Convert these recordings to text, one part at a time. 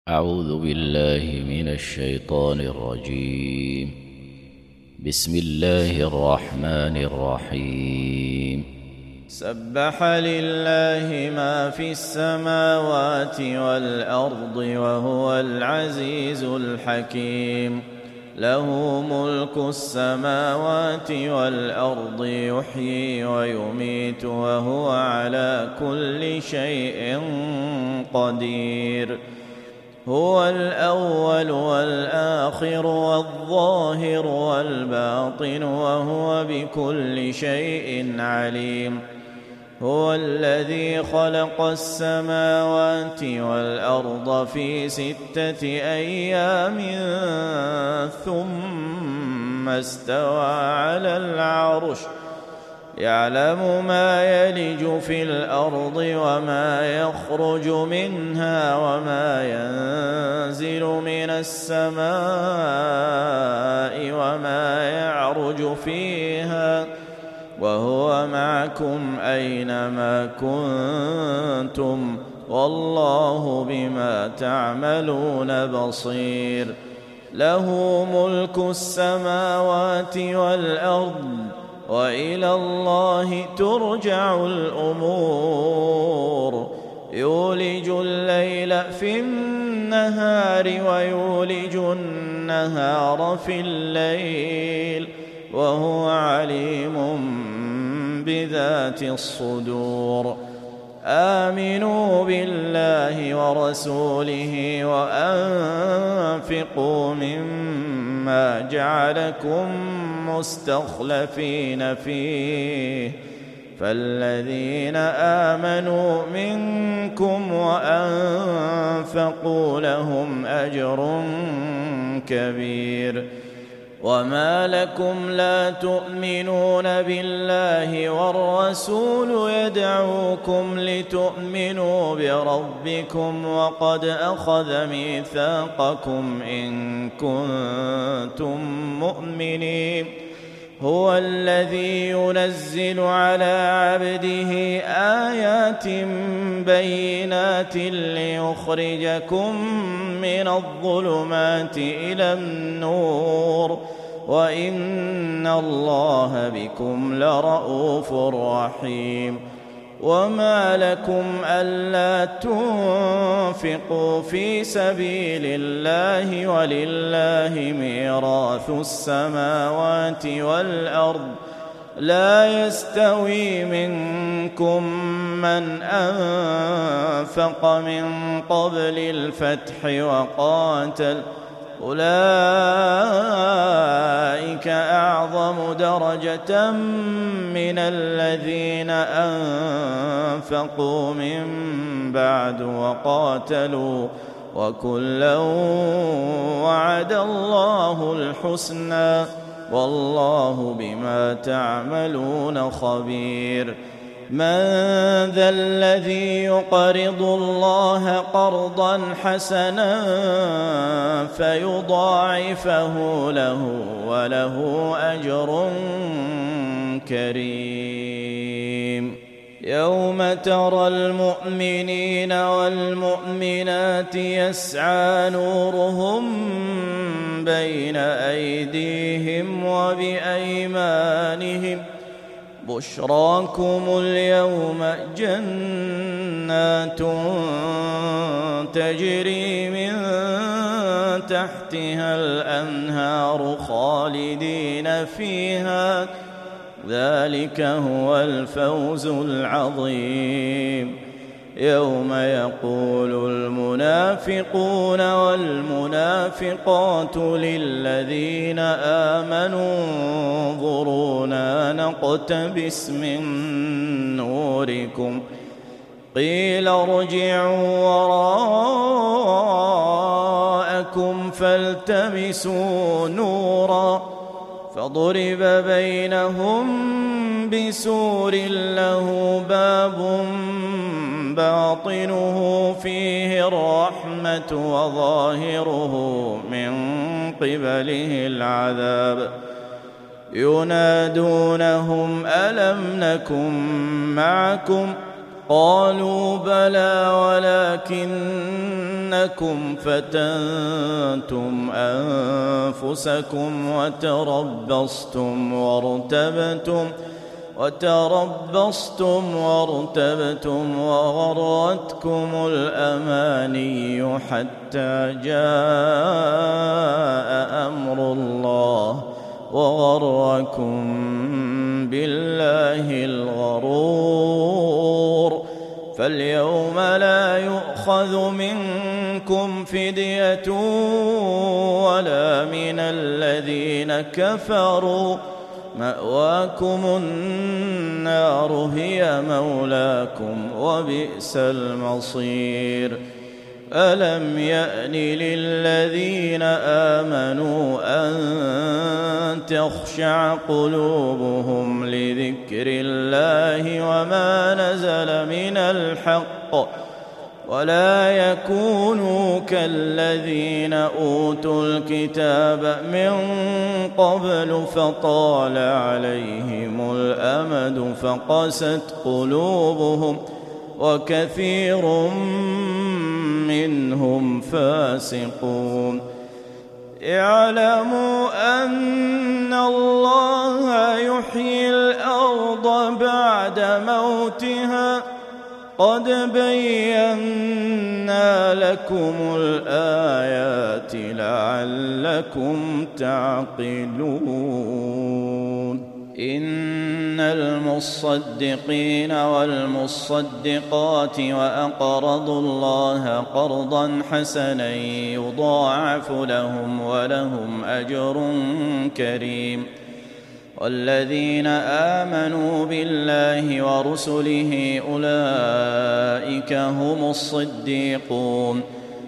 أعوذ بالله من الشيطان الرجيم. بسم الله الرحمن الرحيم. سبح لله ما في السماوات والأرض وهو العزيز الحكيم. له ملك السماوات والأرض يحيي ويميت وهو على كل شيء قدير. هو الأول والآخر والظاهر والباطن وهو بكل شيء عليم. هو الذي خلق السماوات والأرض في 6 أيام ثم استوى على العرش يعلم ما يلج في الأرض وما يخرج منها وما ينزل من السماء وما يعرج فيها وهو معكم أينما كنتم والله بما تعملون بصير. له ملك السماوات والأرض وإلى الله ترجع الأمور. يولج الليل في النهار ويولج النهار في الليل وهو عليم بذات الصدور. آمنوا بالله ورسوله وأنفقوا مما جعلكم مستخلفين فيه فالذين آمنوا منكم وأنفقوا لهم أجر كبير. وما لكم لا تؤمنون بالله والرسول يدعوكم لتؤمنوا بربكم وقد أخذ ميثاقكم إن كنتم مؤمنين. هو الذي ينزل على عبده آيات بينات ليخرجكم من الظلمات إلى النور وإن الله بكم لرءوف رحيم. وما لكم ألا تنفقوا في سبيل الله ولله ميراث السماوات والأرض لا يستوي منكم من أنفق من قبل الفتح وقاتل أولئك أعظم درجة من الذين أنفقوا من بعد وقاتلوا وكلا وعد الله الحسنى والله بما تعملون خبير. من ذا الذي يقرض الله قرضا حسنا فيضاعفه له وله أجر كريم. يوم ترى المؤمنين والمؤمنات يسعى نورهم بين أيديهم وبأيمانهم بشراكم اليوم جنات تجري من تحتها الأنهار خالدين فيها ذلك هو الفوز العظيم. يوم يقول المنافقون والمنافقات للذين آمنوا انظرونا نقتبس من نوركم قيل ارجعوا وراءكم فالتمسوا نورا فضرب بينهم بسور له باب باطنه فيه الرحمة وظاهره من قبله العذاب. ينادونهم ألم نكن معكم قالوا بلى ولكنكم فتنتم أنفسكم وتربصتم وارتبتم وغرتكم الأماني حتى جاء أمر الله وغركم بالله الغرور. فاليوم لا يؤخذ منكم فدية ولا من الذين كفروا، مأواكم النار هي مولاكم وبئس المصير. ألم يأن للذين آمنوا أن تخشع قلوبهم لذكر الله وما نزل من الحق ولا يكونوا كالذين أوتوا الكتاب من قبل فطال عليهم الأمد فقست قلوبهم وكثير منهم فاسقون. اعلموا أن الله يحيي الأرض بعد موتها قد بينا لكم الآيات لعلكم تعقلون. إن المصدقين والمصدقات وأقرضوا الله قرضا حسنا يضاعف لهم ولهم أجر كريم. والذين آمنوا بالله ورسله أولئك هم الصديقون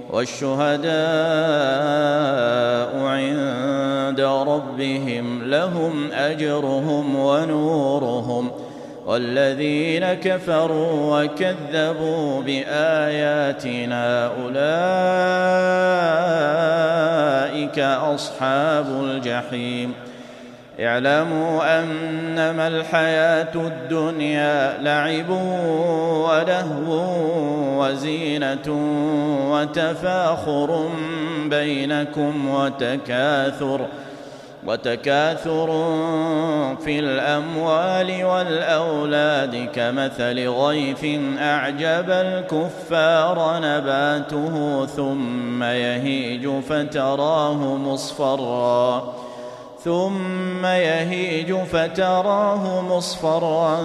والشهداء عند ربهم لهم أجرهم ونورهم. والذين كفروا وكذبوا بآياتنا أولئك أصحاب الجحيم. اعلموا أنما الحياة الدنيا لعب ولهو وزينة وتفاخر بينكم وتكاثر في الأموال والأولاد كمثل غيث أعجب الكفار نباته ثم يهيج فتراه مصفرا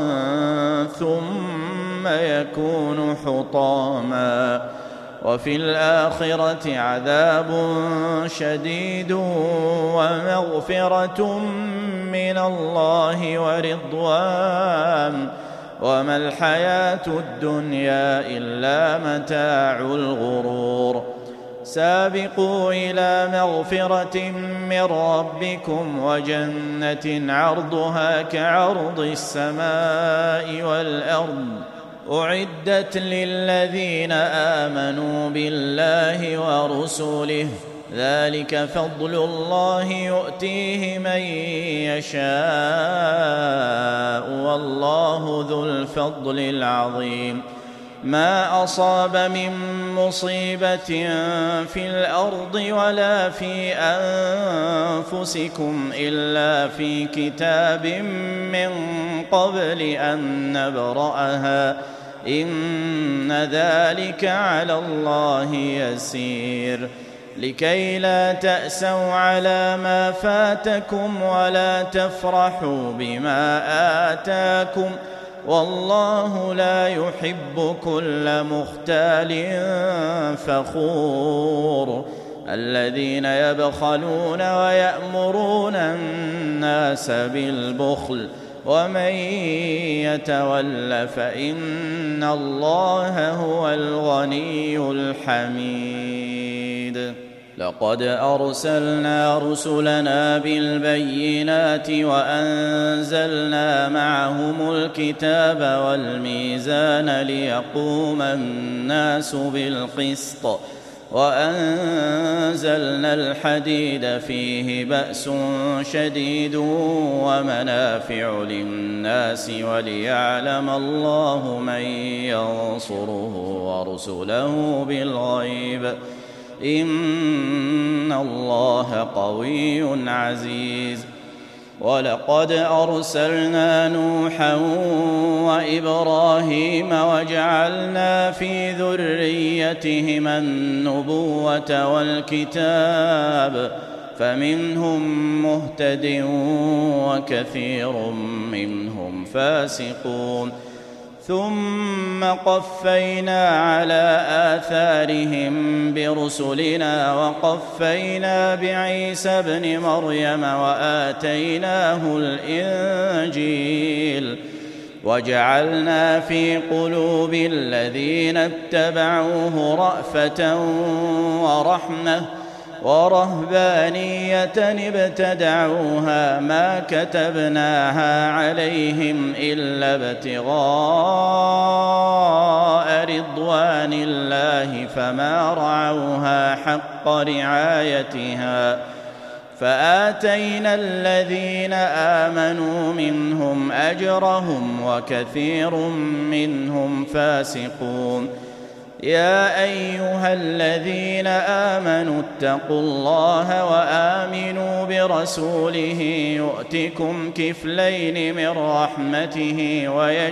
ثم يكون حطاما. وفي الآخرة عذاب شديد ومغفرة من الله ورضوان وما الحياة الدنيا إلا متاع الغرور. سابقوا إلى مغفرة من ربكم وجنة عرضها كعرض السماء والأرض أعدت للذين آمنوا بالله ورسله ذلك فضل الله يؤتيه من يشاء والله ذو الفضل العظيم. ما أصاب من مصيبة في الأرض ولا في أنفسكم إلا في كتاب من قبل أن نبرأها إن ذلك على الله يسير. لكي لا تأسوا على ما فاتكم ولا تفرحوا بما آتاكم والله لا يحب كل مختال فخور. الذين يبخلون ويأمرون الناس بالبخل ومن يتول فإن الله هو الغني الحميد. لقد أرسلنا رسلنا بالبينات وأنزلنا معهم الكتاب والميزان ليقوم الناس بالقسط وأنزلنا الحديد فيه بأس شديد ومنافع للناس وليعلم الله من ينصره ورسله بالغيب إن الله قوي عزيز ولقد أرسلنا نوحا وإبراهيم وجعلنا في ذريتهما النبوة والكتاب فمنهم مهتد وكثير منهم فاسقون ثم قفينا على آثارهم برسلنا وقفينا بعيسى ابن مريم وآتيناه الإنجيل وجعلنا في قلوب الذين اتبعوه رأفة ورحمة ورهبانية ابتدعوها ما كتبناها عليهم إلا ابتغاء رضوان الله فما رعوها حق رعايتها فآتينا الذين آمنوا منهم أجرهم وكثير منهم فاسقون يا أيها الذين آمنوا اتقوا الله وآمنوا برسوله يؤتكم كفلين من رحمته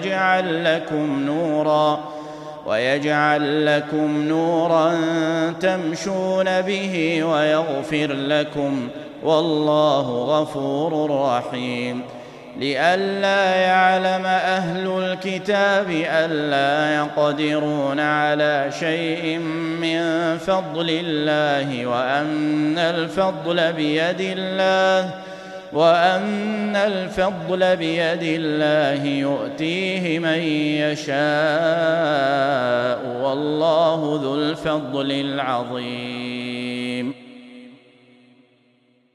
ويجعل لكم نورا تمشون به ويغفر لكم والله غفور رحيم لئلا يعلم أهل الكتاب ألا يقدرون على شيء من فضل الله وأن الفضل بيد الله يؤتيه من يشاء والله ذو الفضل العظيم